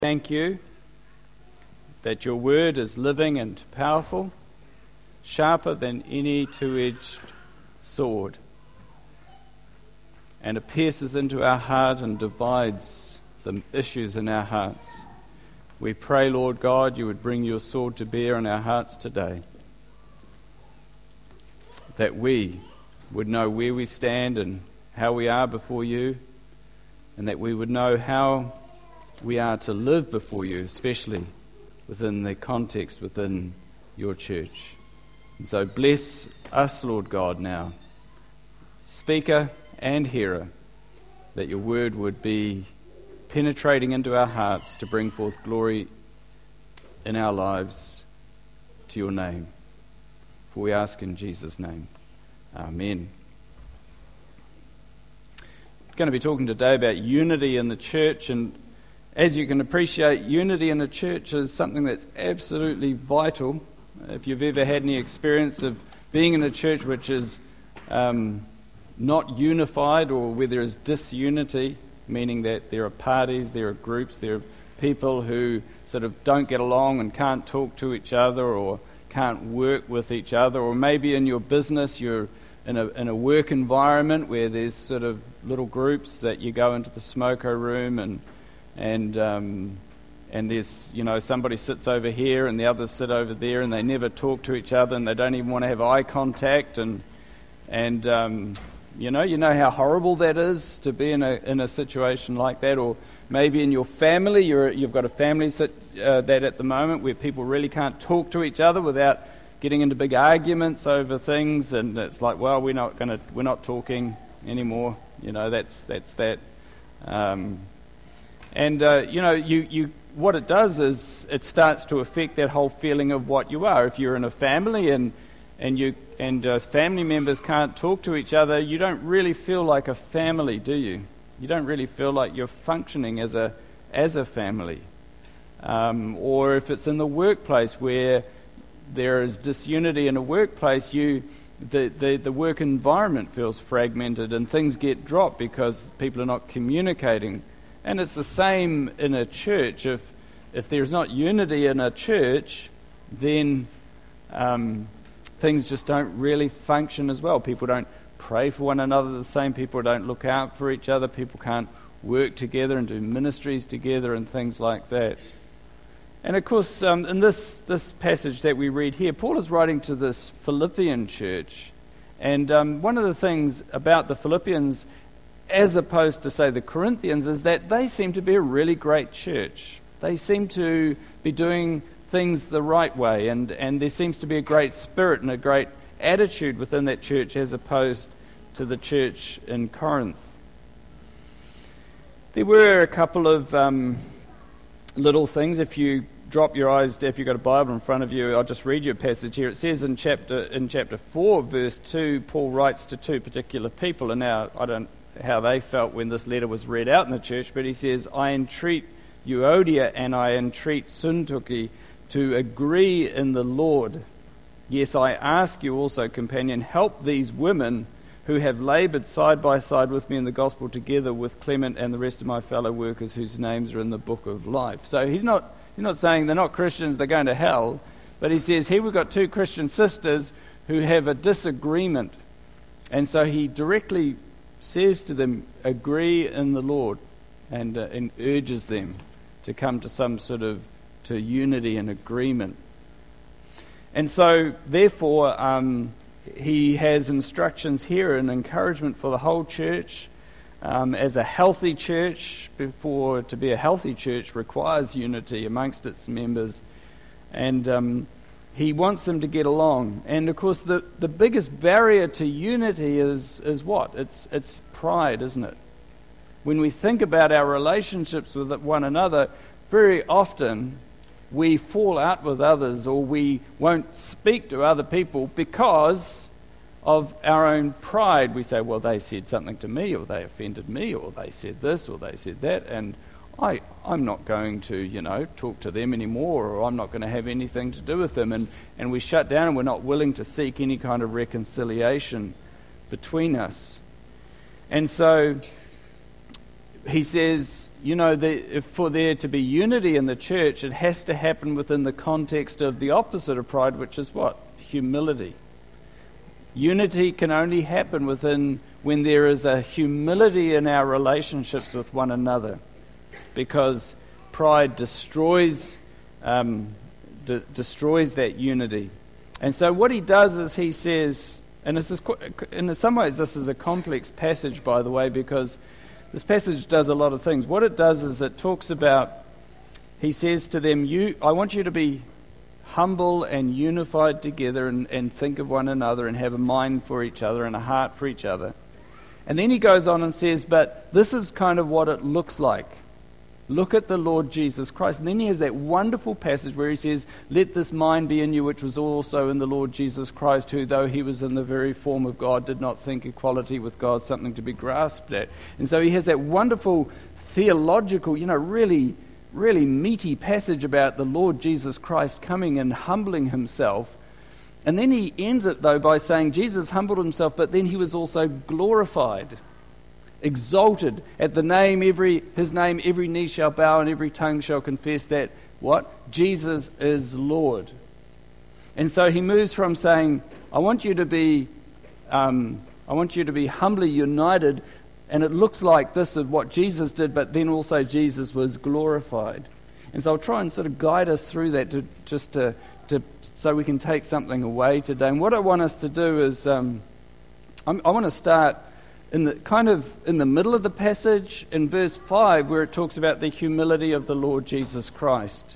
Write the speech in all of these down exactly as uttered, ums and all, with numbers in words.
Thank you that your word is living and powerful, sharper than any two-edged sword, and it pierces into our heart and divides the issues in our hearts. We pray, Lord God, you would bring your sword to bear in our hearts today, that we would know where we stand and how we are before you, and that we would know how we are to live before you, especially within the context within your church. And so bless us, Lord God, now, speaker and hearer, that your word would be penetrating into our hearts to bring forth glory in our lives to your name. For we ask in Jesus' name. Amen. I'm going to be talking today about unity in the church, and as you can appreciate, unity in the church is something that's absolutely vital. If you've ever had any experience of being in a church which is um, not unified, or where there is disunity, meaning that there are parties, there are groups, there are people who sort of don't get along and can't talk to each other or can't work with each other, or maybe in your business you're in a in a work environment where there's sort of little groups that you go into the smoko room and and um, and there's, you know, somebody sits over here and the others sit over there, and they never talk to each other and they don't even want to have eye contact, and and um, you know you know how horrible that is to be in a in a situation like that. Or maybe in your family, you're you've got a family sit, uh, that at the moment where people really can't talk to each other without getting into big arguments over things, and it's like, well, we're not going to we're not talking anymore. You know, that's that's that. Um, And, uh, you know, you, you what it does is it starts to affect that whole feeling of what you are. If you're in a family and and you and uh, family members can't talk to each other, you don't really feel like a family, do you? You don't really feel like you're functioning as a as a family. Um, or if it's in the workplace where there is disunity in a workplace, you the, the, the work environment feels fragmented and things get dropped because people are not communicating. And it's the same in a church. If if there's not unity in a church, then um, things just don't really function as well. People don't pray for one another the same. People don't look out for each other. People can't work together and do ministries together and things like that. And of course, um, in this, this passage that we read here, Paul is writing to this Philippian church. And um, one of the things about the Philippians, as opposed to, say, the Corinthians, is that they seem to be a really great church. They seem to be doing things the right way, and, and there seems to be a great spirit and a great attitude within that church as opposed to the church in Corinth. There were a couple of um, little things. If you drop your eyes, if you've got a Bible in front of you, I'll just read you a passage here. It says in chapter in chapter four, verse two, Paul writes to two particular people, and now I don't how they felt when this letter was read out in the church, but he says, I entreat Euodia and I entreat Syntyche to agree in the Lord. Yes, I ask you also, companion, help these women who have laboured side by side with me in the gospel, together with Clement and the rest of my fellow workers whose names are in the book of life. So he's not he's not saying they're not Christians, they're going to hell, but he says, here we've got two Christian sisters who have a disagreement. And so he directly says to them, agree in the Lord, and, uh, and urges them to come to some sort of to unity and agreement. And so, therefore, um, he has instructions here and encouragement for the whole church. Um, as a healthy church, before to be a healthy church requires unity amongst its members, and um, he wants them to get along. And of course, the, the biggest barrier to unity is is what? It's it's pride, isn't it? When we think about our relationships with one another, very often we fall out with others, or we won't speak to other people because of our own pride. We say, well, they said something to me, or they offended me, or they said this, or they said that, and I, I'm not going to, you know, talk to them anymore, or I'm not going to have anything to do with them. And, and we shut down, and we're not willing to seek any kind of reconciliation between us. And so he says, you know, that if for there to be unity in the church, it has to happen within the context of the opposite of pride, which is what? Humility. Unity can only happen within when there is a humility in our relationships with one another, because pride destroys um, de- destroys that unity. And so what he does is he says, and this is, in some ways this is a complex passage, by the way, because this passage does a lot of things. What it does is it talks about, he says to them, "You, I want you to be humble and unified together and, and think of one another and have a mind for each other and a heart for each other." And then he goes on and says, but this is kind of what it looks like. Look at the Lord Jesus Christ. And then he has that wonderful passage where he says, "Let this mind be in you, which was also in the Lord Jesus Christ, who, though he was in the very form of God, did not think equality with God something to be grasped at." And so he has that wonderful theological, you know, really, really meaty passage about the Lord Jesus Christ coming and humbling himself. And then he ends it, though, by saying Jesus humbled himself, but then he was also glorified, exalted. At the name, every his name, every knee shall bow and every tongue shall confess that, what? Jesus is Lord. And so he moves from saying, I want you to be, um, I want you to be humbly united, and it looks like this is what Jesus did, but then also Jesus was glorified. And so I'll try and sort of guide us through that, to just to, to so we can take something away today. And what I want us to do is, um, I'm, I want to start in the kind of in the middle of the passage in verse five, where it talks about the humility of the Lord Jesus Christ.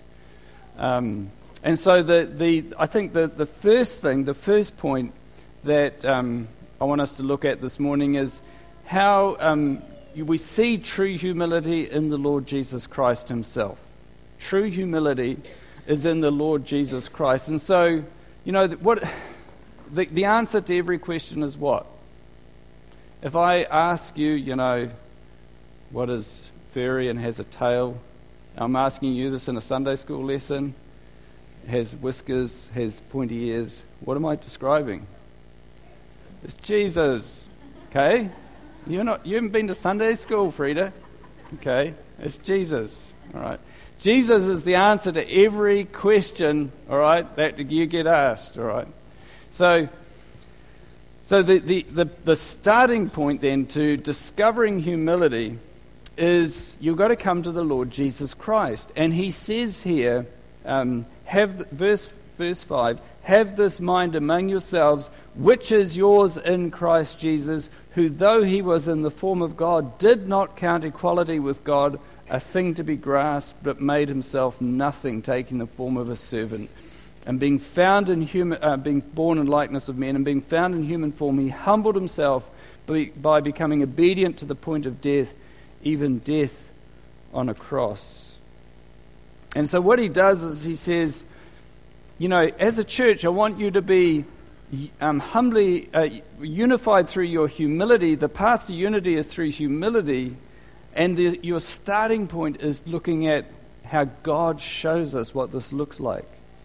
Um, and so the the I think the the first thing, the first point that um, I want us to look at this morning is how um, we see true humility in the Lord Jesus Christ himself. True humility is in the Lord Jesus Christ. And so, you know, what the, the answer to every question is what? If I ask you, you know, what is furry and has a tail? I'm asking you this in a Sunday school lesson. Has whiskers, has pointy ears. What am I describing? It's Jesus. Okay? You're not, you haven't been to Sunday school, Frida. Okay? It's Jesus. All right? Jesus is the answer to every question, all right, that you get asked, all right? So, so the, the, the, the starting point then to discovering humility is you've got to come to the Lord Jesus Christ. And he says here, um, have the, verse verse five, have this mind among yourselves, which is yours in Christ Jesus, who though he was in the form of God, did not count equality with God a thing to be grasped, but made himself nothing, taking the form of a servant. And being found in human, uh, being born in likeness of men, and being found in human form, he humbled himself by, by becoming obedient to the point of death, even death on a cross. And so what he does is he says, you know, as a church, I want you to be um, humbly uh, unified through your humility. The path to unity is through humility. And the, your starting point is looking at how God shows us what this looks like.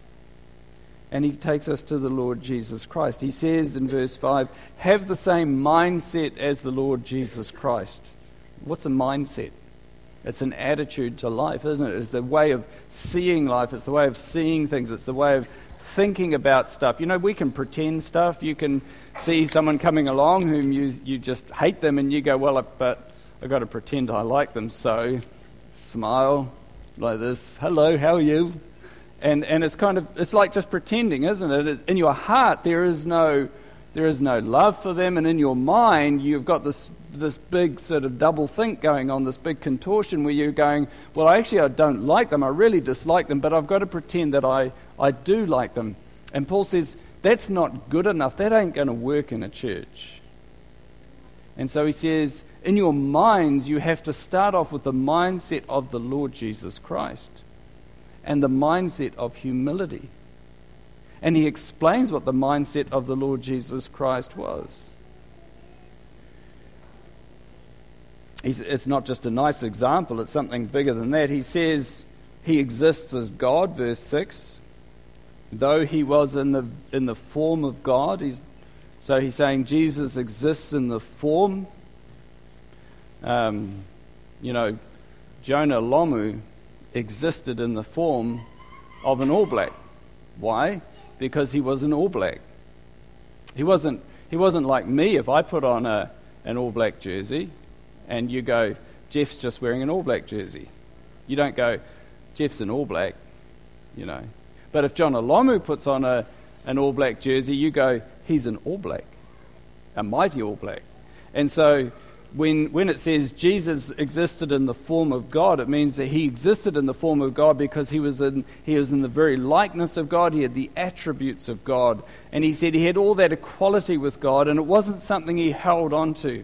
And he takes us to the Lord Jesus Christ. He says in verse five, have the same mindset as the Lord Jesus Christ. What's a mindset? It's an attitude to life, isn't it? It's a way of seeing life. It's the way of seeing things. It's the way of thinking about stuff. You know, we can pretend stuff. You can see someone coming along whom you, you just hate them, and you go, well, but I've got to pretend I like them, so smile like this. Hello, how are you? And and it's kind of, it's like just pretending, isn't it? It's, in your heart, there is no there is no love for them, and in your mind, you've got this this big sort of double think going on, this big contortion where you're going, well, actually, I don't like them. I really dislike them, but I've got to pretend that I, I do like them. And Paul says, that's not good enough. That ain't going to work in a church. And so he says, in your minds, you have to start off with the mindset of the Lord Jesus Christ and the mindset of humility. And he explains what the mindset of the Lord Jesus Christ was. He's, it's not just a nice example, it's something bigger than that. He says he exists as God, verse six. Though he was in the in the form of God, he's So he's saying Jesus exists in the form. Um, you know, Jonah Lomu existed in the form of an All Black. Why? Because he was an All Black. He wasn't he wasn't like me. If I put on a an All Black jersey and you go, Jeff's just wearing an All Black jersey. You don't go, Jeff's an All Black, you know. But if Jonah Lomu puts on a an All Black jersey, you go, he's an All Black, a mighty All Black. And so when when it says Jesus existed in the form of God, it means that he existed in the form of God because he was in he was in the very likeness of God. He had the attributes of God. And he said he had all that equality with God, and it wasn't something he held on to.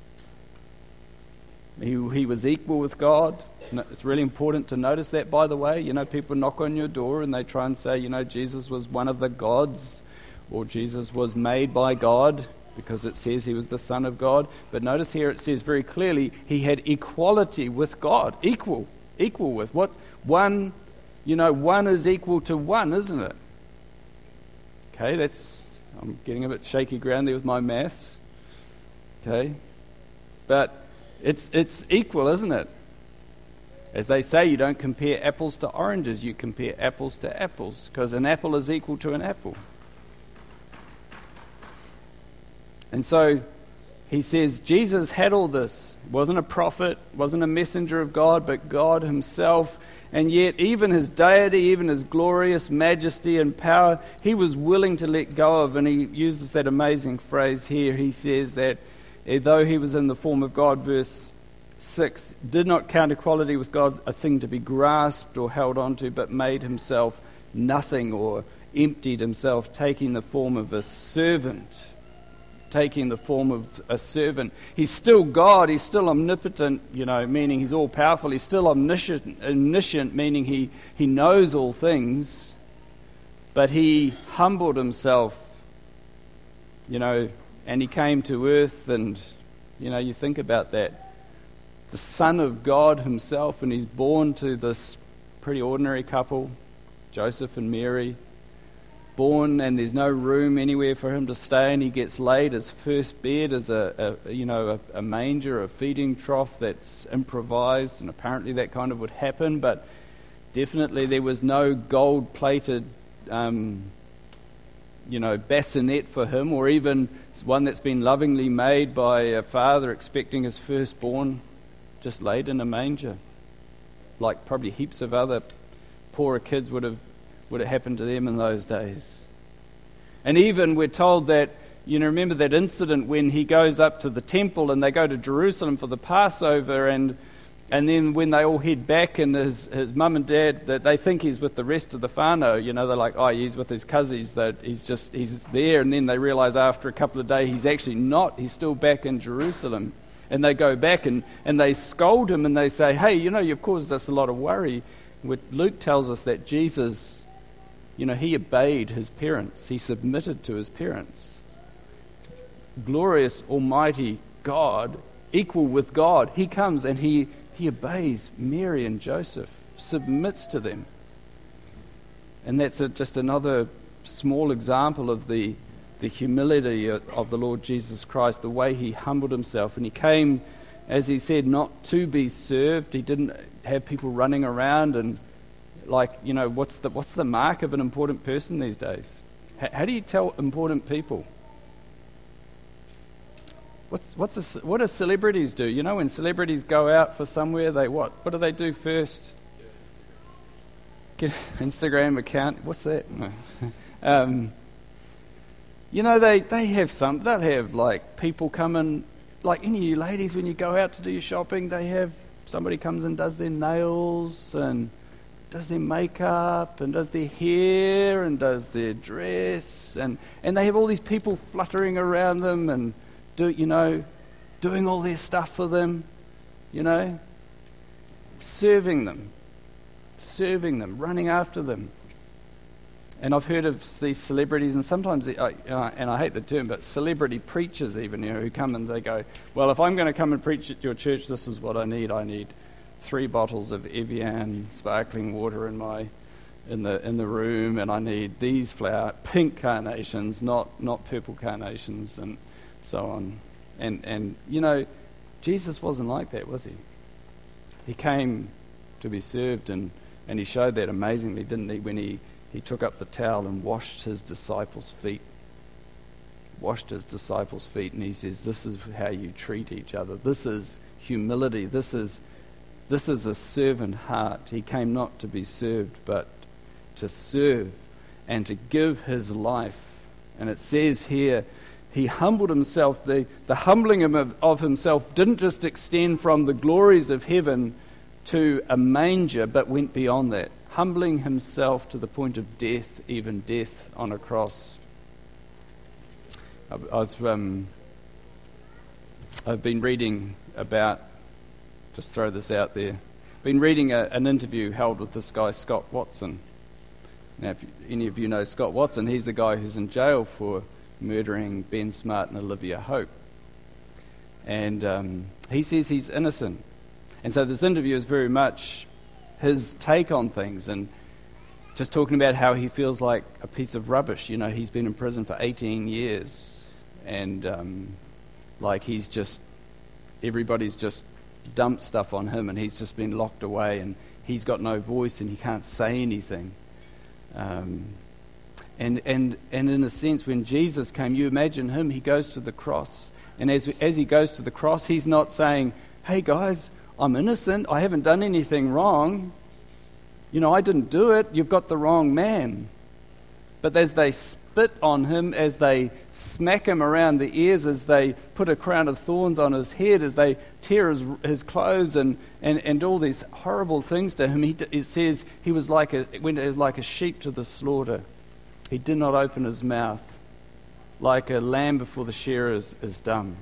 He, he was equal with God. It's really important to notice that, by the way. You know, people knock on your door and they try and say, you know, Jesus was one of the gods, or Jesus was made by God, because it says he was the Son of God. But notice here it says very clearly he had equality with God. Equal. Equal with what? One, you know, one is equal to one, isn't it? Okay, that's, I'm getting a bit shaky ground there with my maths. Okay. But it's it's equal, isn't it? As they say, you don't compare apples to oranges, you compare apples to apples, because an apple is equal to an apple. And so he says Jesus had all this. He wasn't a prophet, wasn't a messenger of God, but God himself. And yet even his deity, even his glorious majesty and power, he was willing to let go of. And he uses that amazing phrase here. He says that though he was in the form of God, verse six, did not count equality with God a thing to be grasped or held onto, but made himself nothing, or emptied himself, taking the form of a servant. Taking the form of a servant. He's still God, he's still omnipotent, you know, meaning he's all-powerful. He's still omniscient, omniscient, meaning he, he knows all things. But he humbled himself, you know, and he came to earth, and, you know, you think about that. The Son of God himself, and he's born to this pretty ordinary couple, Joseph and Mary. Born, and there's no room anywhere for him to stay, and he gets laid. His first bed is a, a you know a, a manger, a feeding trough that's improvised, and apparently that kind of would happen, but definitely there was no gold-plated um, you know bassinet for him, or even one that's been lovingly made by a father expecting his firstborn, just laid in a manger, like probably heaps of other poorer kids would have would have happened to them in those days. And even we're told that, you know, remember that incident when he goes up to the temple and they go to Jerusalem for the Passover, and and then when they all head back, and his, his mum and dad, that they think he's with the rest of the whānau, you know, they're like, oh, he's with his cousins, that he's just, he's there, and then they realise after a couple of days he's actually not, he's still back in Jerusalem. And they go back and, and they scold him and they say, hey, you know, you've caused us a lot of worry. Luke tells us that Jesus, you know, he obeyed his parents. He submitted to his parents. Glorious, almighty God, equal with God, he comes and he, he obeys Mary and Joseph, submits to them. And that's a, just another small example of the, the humility of the Lord Jesus Christ, the way he humbled himself. And he came, as he said, not to be served. He didn't have people running around and, like, you know, what's the what's the mark of an important person these days? How, how do you tell important people? What's what's a, what do celebrities do? You know, when celebrities go out for somewhere, they what? What do they do first? Get an Instagram account. What's that? No. um, you know, they, they have some. They'll have like people come in, like any of you ladies when you go out to do your shopping. They have somebody comes and does their nails and does their makeup and does their hair and does their dress, and, and they have all these people fluttering around them and do you know doing all their stuff for them, you know, serving them, serving them, running after them. And I've heard of these celebrities, and sometimes, uh, and I hate the term, but celebrity preachers even, you know, who come and they go, well, if I'm going to come and preach at your church, this is what I need. I need three bottles of Evian sparkling water in my in the in the room, and I need these flower pink carnations, not not purple carnations, and so on. And and you know, Jesus wasn't like that, was he? He came to be served, and, and he showed that amazingly, didn't he, when he, he took up the towel and washed his disciples' feet. Washed his disciples' feet, and he says, this is how you treat each other. This is humility. This is this is a servant heart. He came not to be served, but to serve and to give his life. And it says here, he humbled himself. The, the humbling of, of himself didn't just extend from the glories of heaven to a manger, but went beyond that, humbling himself to the point of death, even death on a cross. I, I was, um, I've been reading about, just throw this out there, been reading a, an interview held with this guy, Scott Watson. Now, if any of you know Scott Watson, he's the guy who's in jail for murdering Ben Smart and Olivia Hope. And um, he says he's innocent. And so this interview is very much his take on things, and just talking about how he feels like a piece of rubbish. You know, he's been in prison for eighteen years, and um, like he's just, everybody's just dumped stuff on him, and he's just been locked away, and he's got no voice, and he can't say anything. Um, and and and in a sense, when Jesus came, you imagine him, he goes to the cross, and as as he goes to the cross, he's not saying, hey guys, I'm innocent, I haven't done anything wrong, you know, I didn't do it, you've got the wrong man. But as they spit on him, as they smack him around the ears, as they put a crown of thorns on his head, as they tear his, his clothes and, and, and all these horrible things to him, he, it says he was like a, went as like a sheep to the slaughter. He did not open his mouth. Like a lamb before the shearers is dumb.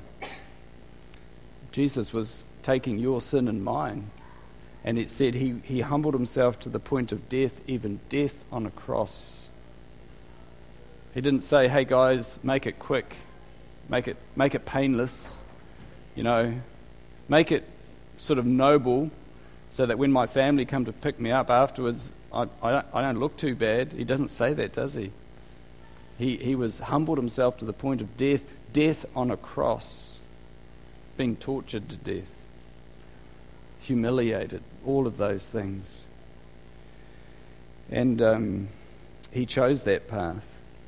Jesus was taking your sin and mine. And it said he, he humbled himself to the point of death, even death on a cross. He didn't say, hey guys, make it quick, make it make it painless, you know, make it sort of noble so that when my family come to pick me up afterwards, I, I, don't, I don't look too bad. He doesn't say that, does he? He he was humbled himself to the point of death, death on a cross, being tortured to death, humiliated, all of those things. And um, he chose that path.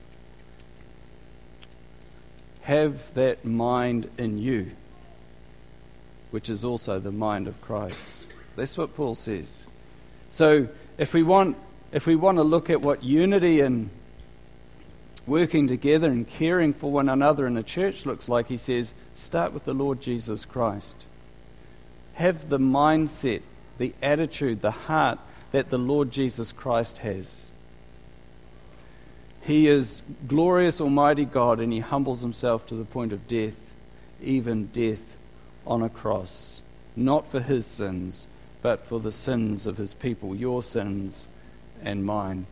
Have that mind in you, which is also the mind of Christ. That's what Paul says. So if we want if we want to look at what unity and working together and caring for one another in the church looks like, he says, start with the Lord Jesus Christ. Have the mindset, the attitude, the heart that the Lord Jesus Christ has. He is glorious, almighty God, and he humbles himself to the point of death, even death on a cross, not for his sins, but for the sins of his people, your sins and mine.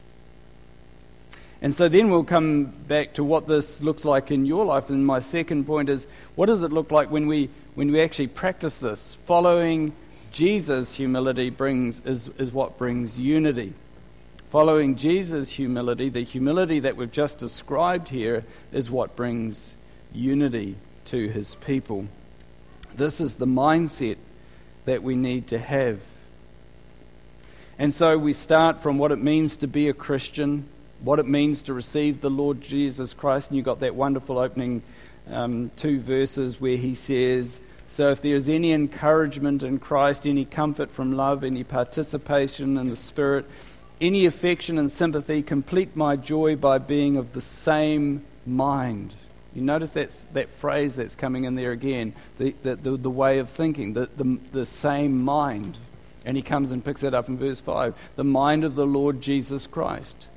And so then we'll come back to what this looks like in your life. And my second point is, what does it look like when we when we actually practice this? Following Jesus' humility brings is, is what brings unity. Following Jesus' humility, the humility that we've just described here, is what brings unity to his people. This is the mindset that we need to have. And so we start from what it means to be a Christian, what it means to receive the Lord Jesus Christ. And you've got that wonderful opening um, two verses where he says, so if there is any encouragement in Christ, any comfort from love, any participation in the Spirit, any affection and sympathy, complete my joy by being of the same mind. You notice that's, that phrase that's coming in there again, the, the, the, the way of thinking, the, the, the same mind. And he comes and picks that up in verse five. The mind of the Lord Jesus Christ.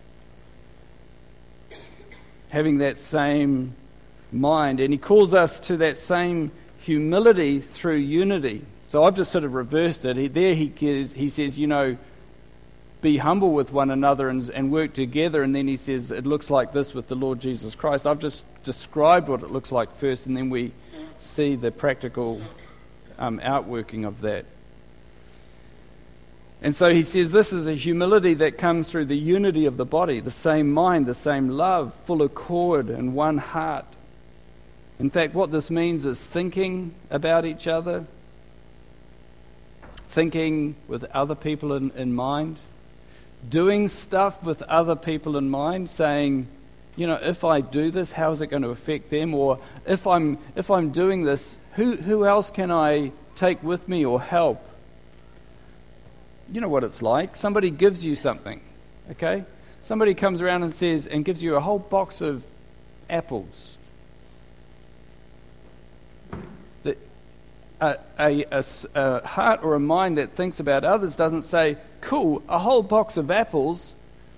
Having that same mind. And he calls us to that same humility through unity. So I've just sort of reversed it. He, there he, gives, he says, you know, be humble with one another and, and work together. And then he says it looks like this with the Lord Jesus Christ. I've just described what it looks like first, and then we see the practical um, outworking of that. And so he says this is a humility that comes through the unity of the body, the same mind, the same love, full accord and one heart. In fact, what this means is thinking about each other, thinking with other people in, in mind, doing stuff with other people in mind, saying, you know, if I do this, how is it going to affect them? Or if I'm if I'm doing this, who who else can I take with me or help? You know what it's like. Somebody gives you something, okay? Somebody comes around and says and gives you a whole box of apples. The, a, a, a, a heart or a mind that thinks about others doesn't say, cool, a whole box of apples.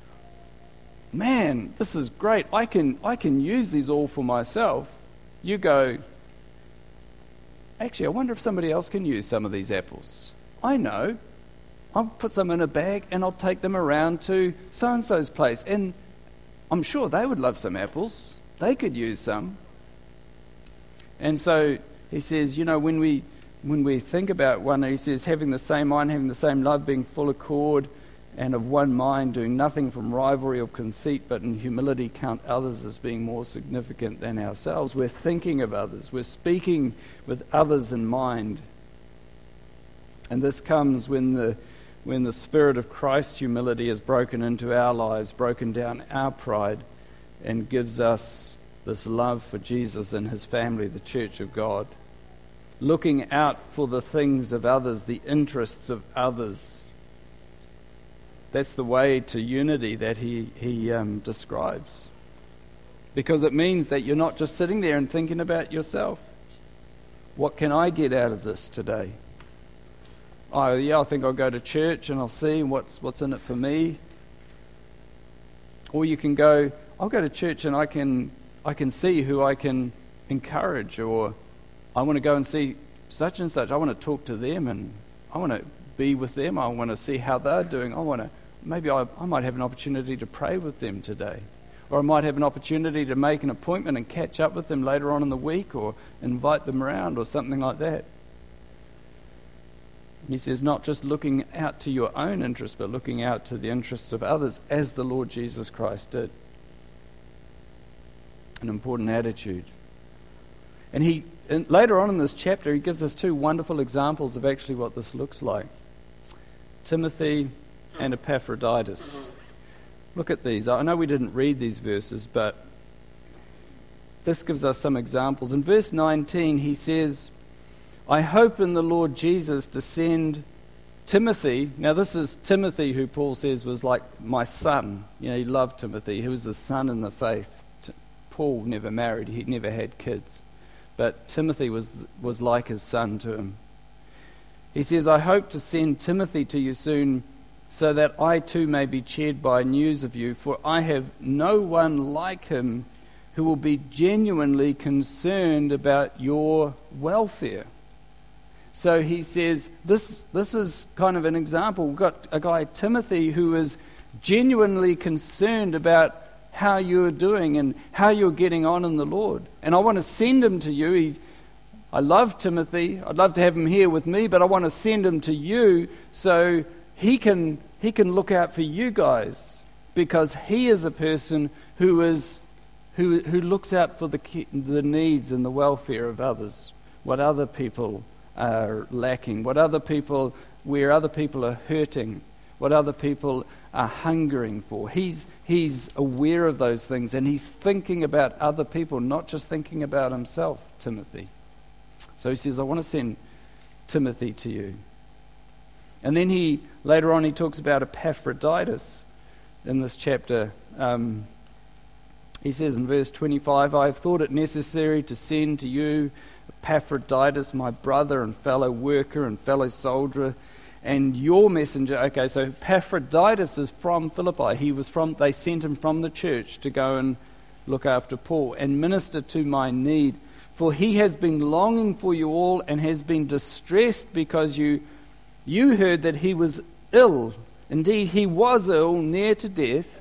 Man, this is great. I can I can use these all for myself. You go, actually, I wonder if somebody else can use some of these apples. I know. I'll put some in a bag and I'll take them around to so-and-so's place. And I'm sure they would love some apples. They could use some. And so he says, you know, when we when we think about one, he says, having the same mind, having the same love, being full accord, and of one mind, doing nothing from rivalry or conceit, but in humility count others as being more significant than ourselves. We're thinking of others. We're speaking with others in mind. And this comes when the when the Spirit of Christ's humility is broken into our lives, broken down our pride, and gives us this love for Jesus and his family, the Church of God. Looking out for the things of others, the interests of others. That's the way to unity that he, he um, describes. Because it means that you're not just sitting there and thinking about yourself. What can I get out of this today? Oh, yeah, I think I'll go to church and I'll see what's what's in it for me. Or you can go, I'll go to church and I can I can see who I can encourage, or I want to go and see such and such. I want to talk to them and I want to be with them. I want to see how they're doing. I want to, maybe I, I might have an opportunity to pray with them today. Or I might have an opportunity to make an appointment and catch up with them later on in the week, or invite them around or something like that. He says, not just looking out to your own interests, but looking out to the interests of others, as the Lord Jesus Christ did. An important attitude. And he, and later on in this chapter, he gives us two wonderful examples of actually what this looks like. Timothy and Epaphroditus. Look at these. I know we didn't read these verses, but this gives us some examples. In verse nineteen, he says, I hope in the Lord Jesus to send Timothy. Now this is Timothy, who Paul says was like my son. You know, he loved Timothy. He was his son in the faith. T- Paul never married. He never had kids. But Timothy was was like his son to him. He says, I hope to send Timothy to you soon, so that I too may be cheered by news of you. For I have no one like him who will be genuinely concerned about your welfare. So he says, this this is kind of an example. We've got a guy, Timothy, who is genuinely concerned about how you're doing and how you're getting on in the Lord. And I want to send him to you. He's, I love Timothy. I'd love to have him here with me, but I want to send him to you so he can he can look out for you guys, because he is a person who is who who looks out for the the needs and the welfare of others, what other people are lacking, what other people, where other people are hurting, what other people are hungering for. He's he's aware of those things, and he's thinking about other people, not just thinking about himself, Timothy. So he says, I want to send Timothy to you. And then he, later on, he talks about Epaphroditus in this chapter. Um, he says in verse twenty-five, I have thought it necessary to send to you Epaphroditus, my brother and fellow worker and fellow soldier, and your messenger. Okay, so Epaphroditus is from Philippi. He was from, they sent him from the church to go and look after Paul and minister to my need. For he has been longing for you all and has been distressed because you you heard that he was ill. Indeed, he was ill, near to death.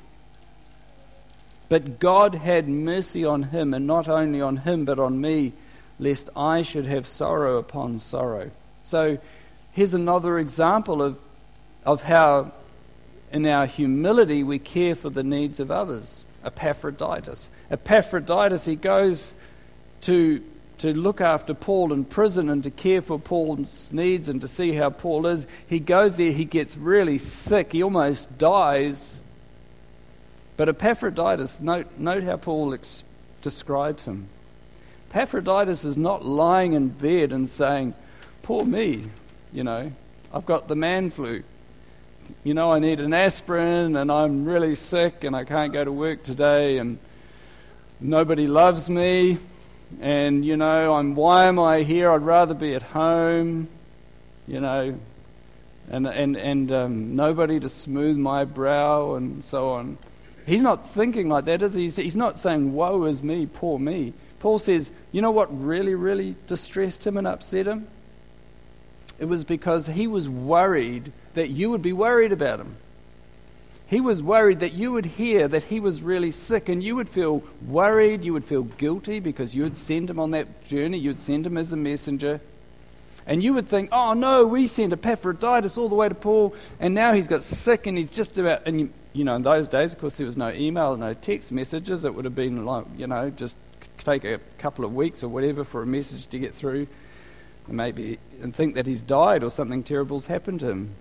But God had mercy on him, and not only on him, but on me, lest I should have sorrow upon sorrow. So here's another example of of how in our humility we care for the needs of others. Epaphroditus. Epaphroditus, he goes to to look after Paul in prison and to care for Paul's needs and to see how Paul is. He goes there, he gets really sick, he almost dies. But Epaphroditus, note, note how Paul ex- describes him. Epaphroditus is not lying in bed and saying, poor me, you know, I've got the man flu. You know, I need an aspirin and I'm really sick and I can't go to work today and nobody loves me. And, you know, I'm why am I here? I'd rather be at home, you know, and and, and um, nobody to smooth my brow and so on. He's not thinking like that, is he? He's, he's not saying, woe is me, poor me. Paul says, you know what really, really distressed him and upset him? It was because he was worried that you would be worried about him. He was worried that you would hear that he was really sick and you would feel worried, you would feel guilty because you had sent him on that journey, you'd sent him as a messenger. And you would think, oh no, we sent Epaphroditus all the way to Paul and now he's got sick and he's just about, and you, you know, in those days, of course, there was no email, no text messages. It would have been like, you know, just take a couple of weeks or whatever for a message to get through. And maybe and think that he's died or something terrible's happened to him.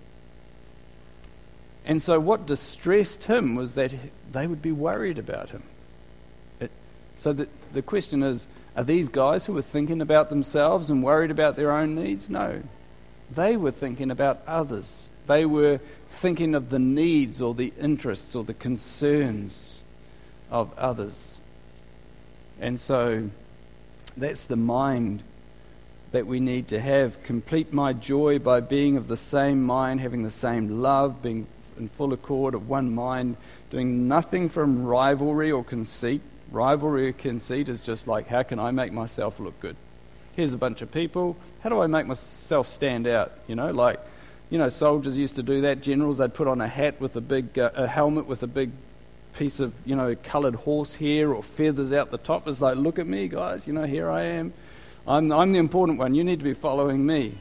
And so what distressed him was that they would be worried about him. It, so the, the question is, are these guys who were thinking about themselves and worried about their own needs? No. They were thinking about others. They were thinking of the needs or the interests or the concerns of others. And so that's the mind that we need to have. Complete my joy by being of the same mind, having the same love, being in full accord of one mind, doing nothing from rivalry or conceit. Rivalry or conceit is just like, how can I make myself look good? Here's a bunch of people. How do I make myself stand out? You know, like, you know, soldiers used to do that. Generals, they'd put on a hat with a big, uh, a helmet with a big piece of, you know, coloured horsehair or feathers out the top. It's like, look at me, guys. You know, here I am. I'm, I'm the important one. You need to be following me.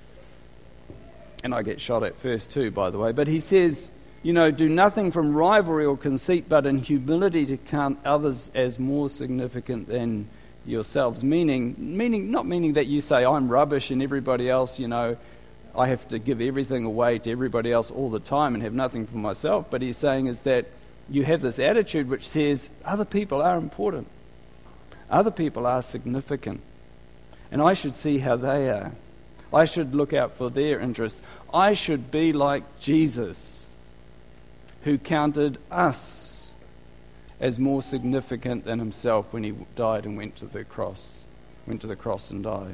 And I get shot at first too, by the way. But he says, you know, do nothing from rivalry or conceit, but in humility to count others as more significant than yourselves. Meaning, meaning, not meaning that you say, I'm rubbish and everybody else, you know, I have to give everything away to everybody else all the time and have nothing for myself. But he's saying is that you have this attitude which says, other people are important. Other people are significant. And I should see how they are. I should look out for their interests. I should be like Jesus, who counted us as more significant than himself when he died and went to the cross, went to the cross and died.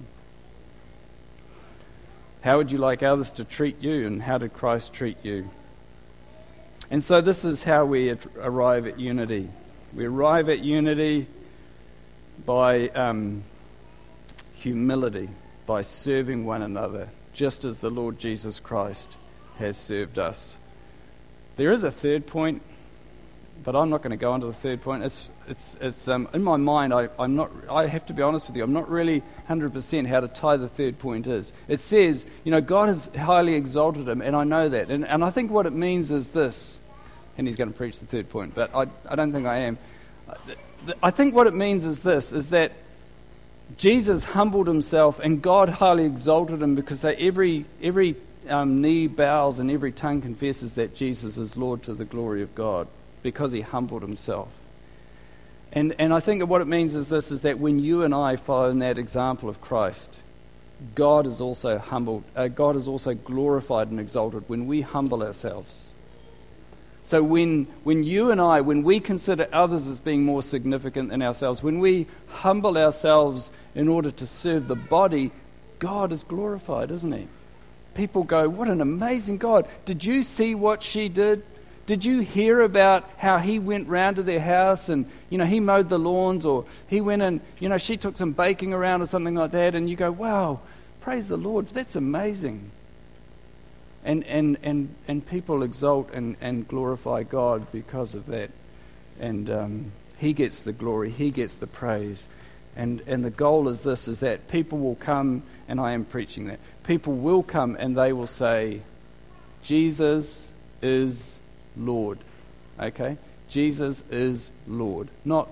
How would you like others to treat you, and how did Christ treat you? And so this is how we arrive at unity. We arrive at unity by um, humility, by serving one another, just as the Lord Jesus Christ has served us. There is a third point, but I'm not going to go on to the third point. It's it's it's um, in my mind. I, I'm not. I have to be honest with you. I'm not really one hundred percent how to tie the third point is. It says, you know, God has highly exalted him, and I know that, and and I think what it means is this. And he's going to preach the third point, but I I don't think I am. I think what it means is this: is that Jesus humbled himself, and God highly exalted him because they, every every um, knee bows and every tongue confesses that Jesus is Lord to the glory of God, because he humbled himself. And and I think what it means is this: is that when you and I follow in that example of Christ, God is also humbled. Uh, God is also glorified and exalted when we humble ourselves. So when when you and I, when we consider others as being more significant than ourselves, when we humble ourselves in order to serve the body, God is glorified, isn't he? People go, what an amazing God. Did you see what she did? Did you hear about how he went round to their house and, you know, he mowed the lawns, or he went and, you know, she took some baking around or something like that, and you go, wow, praise the Lord, that's amazing. And and, and, and people exalt and, and glorify God because of that. And um, he gets the glory, he gets the praise. And and the goal is this, is that people will come, and I am preaching that, people will come and they will say, Jesus is Lord. Okay? Jesus is Lord. Not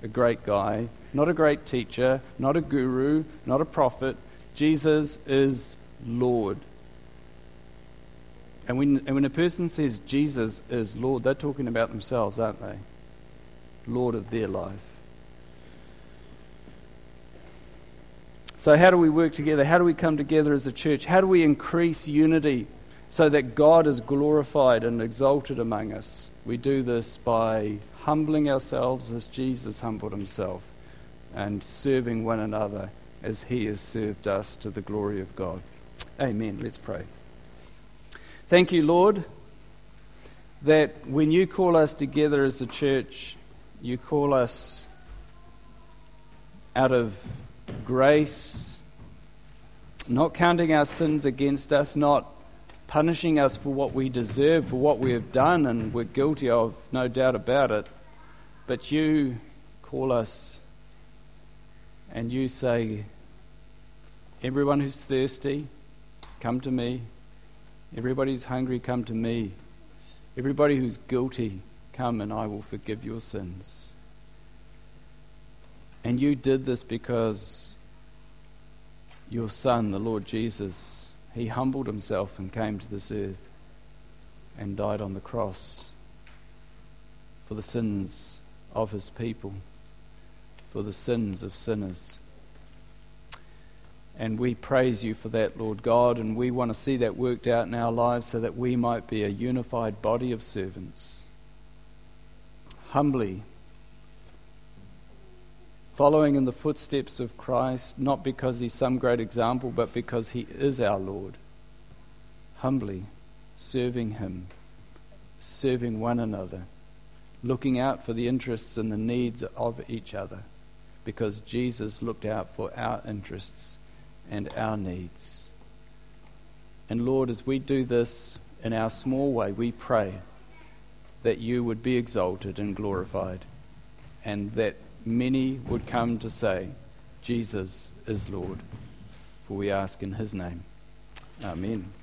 a great guy, not a great teacher, not a guru, not a prophet. Jesus is Lord. And when, and when a person says Jesus is Lord, they're talking about themselves, aren't they? Lord of their life. So how do we work together? How do we come together as a church? How do we increase unity so that God is glorified and exalted among us? We do this by humbling ourselves as Jesus humbled himself and serving one another as he has served us to the glory of God. Amen. Let's pray. Thank you, Lord, that when you call us together as a church, you call us out of grace, not counting our sins against us, not punishing us for what we deserve, for what we have done and we're guilty of, no doubt about it. But you call us and you say, everyone who's thirsty, come to me. Everybody who's hungry, come to me. Everybody who's guilty, come and I will forgive your sins. And you did this because your Son, the Lord Jesus, he humbled himself and came to this earth and died on the cross for the sins of his people, for the sins of sinners. And we praise you for that, Lord God, and we want to see that worked out in our lives so that we might be a unified body of servants, humbly following in the footsteps of Christ, not because he's some great example, but because he is our Lord, humbly serving him, serving one another, looking out for the interests and the needs of each other, because Jesus looked out for our interests and our needs. And Lord, as we do this in our small way, we pray that you would be exalted and glorified, and that many would come to say, Jesus is Lord. For we ask in his name. Amen.